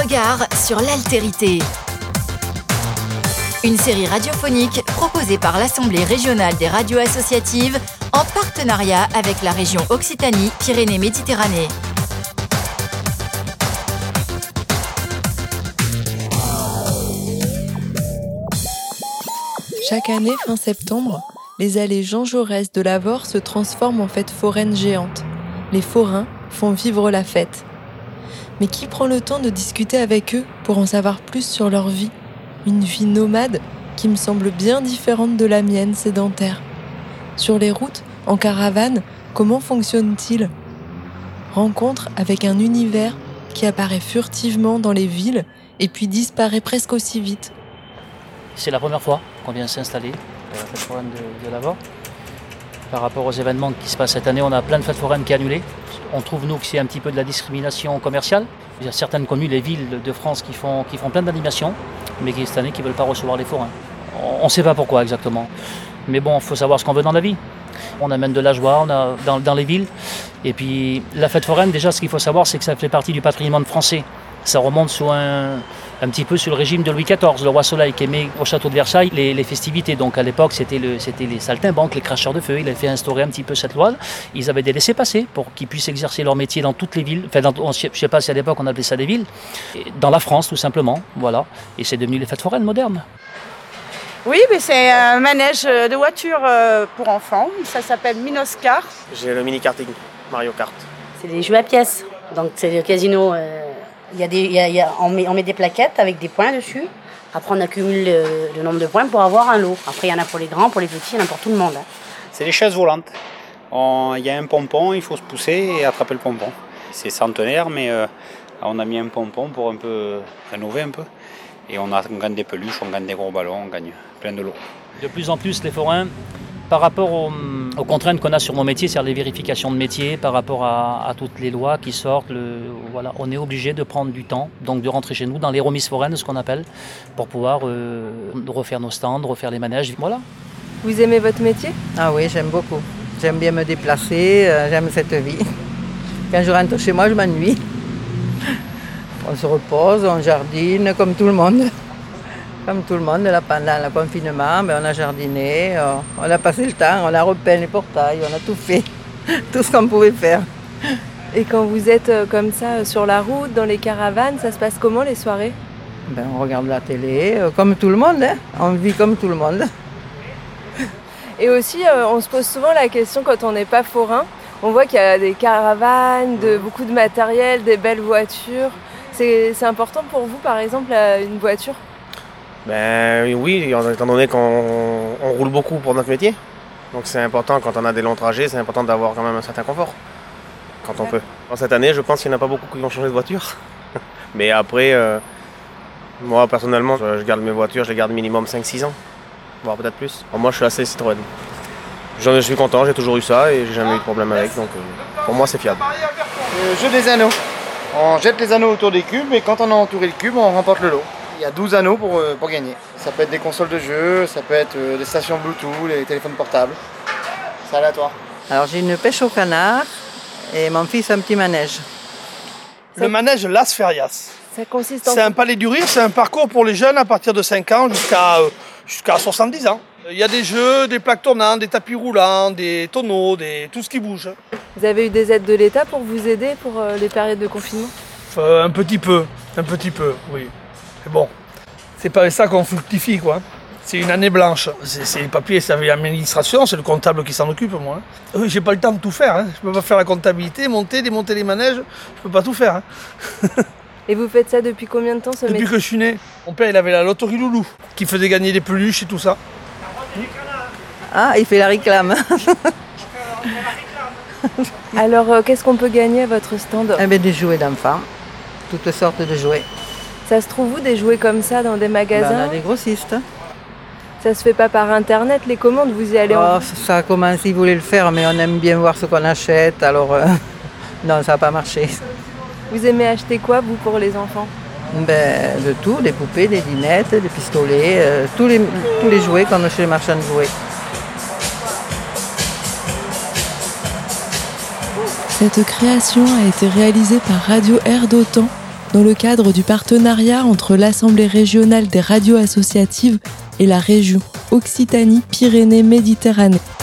regard sur l'altérité. Une série radiophonique proposée par l'Assemblée régionale des radios associatives en partenariat avec la région Occitanie-Pyrénées-Méditerranée. Chaque année, fin septembre, les allées Jean Jaurès de Lavore se transforment en fête foraine géante. Les forains font vivre la fête. Mais qui prend le temps de discuter avec eux pour en savoir plus sur leur vie ? Une vie nomade qui me semble bien différente de la mienne sédentaire. Sur les routes, en caravane, comment fonctionne-t-il ? Rencontre avec un univers qui apparaît furtivement dans les villes et puis disparaît presque aussi vite. C'est la première fois qu'on vient s'installer à la fête foraine de Lavore. Par rapport aux événements qui se passent cette année, on a plein de fêtes foraines qui sont annulées. On trouve, nous, que c'est un petit peu de la discrimination commerciale. Il y a certaines communes, les villes de France qui font plein d'animations, mais qui, cette année, qui ne veulent pas recevoir les forains. On ne sait pas pourquoi exactement. Mais bon, il faut savoir ce qu'on veut dans la vie. On amène de la joie dans les villes. Et puis, la fête foraine, déjà, ce qu'il faut savoir, c'est que ça fait partie du patrimoine français. Ça remonte sur un petit peu sur le régime de Louis XIV, le roi Soleil, qui aimait au château de Versailles les festivités. Donc à l'époque, c'était les saltimbanques, les cracheurs de feu. Il a fait instaurer un petit peu cette loi. Ils avaient des laissez-passer pour qu'ils puissent exercer leur métier dans toutes les villes. Enfin, je ne sais pas si à l'époque on appelait ça des villes. Dans la France, tout simplement. Voilà. Et c'est devenu les fêtes foraines modernes. Oui, mais c'est un manège de voiture pour enfants. Ça s'appelle Minoscar. J'ai le mini-karting, Mario Kart. C'est des jeux à pièces. Donc c'est le casino. On met des plaquettes avec des points dessus. Après, on accumule le nombre de points pour avoir un lot. Après, il y en a pour les grands, pour les petits, il y en a pour tout le monde. C'est des chaises volantes. Il y a un pompon, il faut se pousser et attraper le pompon. C'est centenaire, mais on a mis un pompon pour un peu rénover un peu. Et on gagne des peluches, on gagne des gros ballons, on gagne plein de lots. De plus en plus, les forains, par rapport aux contraintes qu'on a sur nos métiers, c'est-à-dire les vérifications de métiers, par rapport à toutes les lois qui sortent, voilà, on est obligé de prendre du temps, donc de rentrer chez nous dans les remises foraines, ce qu'on appelle, pour pouvoir refaire nos stands, refaire les manèges. Voilà. Vous aimez votre métier ? Ah oui, j'aime beaucoup. J'aime bien me déplacer, j'aime cette vie. Quand je rentre chez moi, je m'ennuie. On se repose, on jardine, comme tout le monde. Comme tout le monde, là, pendant le confinement, on a jardiné, on a passé le temps, on a repeint les portails, on a tout fait, tout ce qu'on pouvait faire. Et quand vous êtes comme ça sur la route, dans les caravanes, ça se passe comment les soirées ? On regarde la télé, comme tout le monde, hein. On vit comme tout le monde. Et aussi, on se pose souvent la question quand on n'est pas forain, on voit qu'il y a des caravanes, beaucoup de matériel, des belles voitures. C'est important pour vous, par exemple, une voiture ? Oui, étant donné qu'on roule beaucoup pour notre métier. Donc c'est important, quand on a des longs trajets, c'est important d'avoir quand même un certain confort, quand on peut. Cette année, je pense qu'il n'y en a pas beaucoup qui vont changer de voiture. Mais après, moi personnellement, je garde mes voitures, je les garde minimum 5-6 ans, voire peut-être plus. Moi, je suis assez Citroën. Je suis content, j'ai toujours eu ça et j'ai jamais eu de problème avec, donc pour moi, c'est fiable. Le jeu des anneaux. On jette les anneaux autour des cubes et quand on a entouré le cube, on remporte le lot. Il y a 12 anneaux pour gagner. Ça peut être des consoles de jeu, ça peut être des stations Bluetooth, les téléphones portables. C'est aléatoire. Alors j'ai une pêche au canard et mon fils un petit manège. Le manège Las Ferias. Ça consiste en... C'est un palais du rire, c'est un parcours pour les jeunes à partir de 5 ans jusqu'à 70 ans. Il y a des jeux, des plaques tournantes, des tapis roulants, des tonneaux, tout ce qui bouge. Vous avez eu des aides de l'État pour vous aider pour les périodes de confinement ? Un petit peu, oui. Mais bon, c'est pas ça qu'on fructifie, quoi. C'est une année blanche. C'est les papiers, c'est l'administration, c'est le comptable qui s'en occupe, moi. Oui, j'ai pas le temps de tout faire, hein. Je peux pas faire la comptabilité, démonter les manèges, je peux pas tout faire. Hein. Et vous faites ça depuis combien de temps, ce métier ? Depuis que je suis né. Mon père, il avait la loterie Loulou, qui faisait gagner des peluches et tout ça. Ah, il fait la réclame. Alors, qu'est-ce qu'on peut gagner à votre stand ? Des jouets d'enfants, toutes sortes de jouets. Ça se trouve où des jouets comme ça dans des magasins ? On a des grossistes. Ça se fait pas par internet, les commandes, vous y allez Ça commence, ils voulaient le faire, mais on aime bien voir ce qu'on achète, alors non, ça n'a pas marché. Vous aimez acheter quoi, vous, pour les enfants ? De tout, des poupées, des dinettes, des pistolets, tous les jouets qu'on a chez les marchands de jouets. Cette création a été réalisée par Radio Air d'Autan dans le cadre du partenariat entre l'Assemblée régionale des radios associatives et la région Occitanie-Pyrénées-Méditerranée.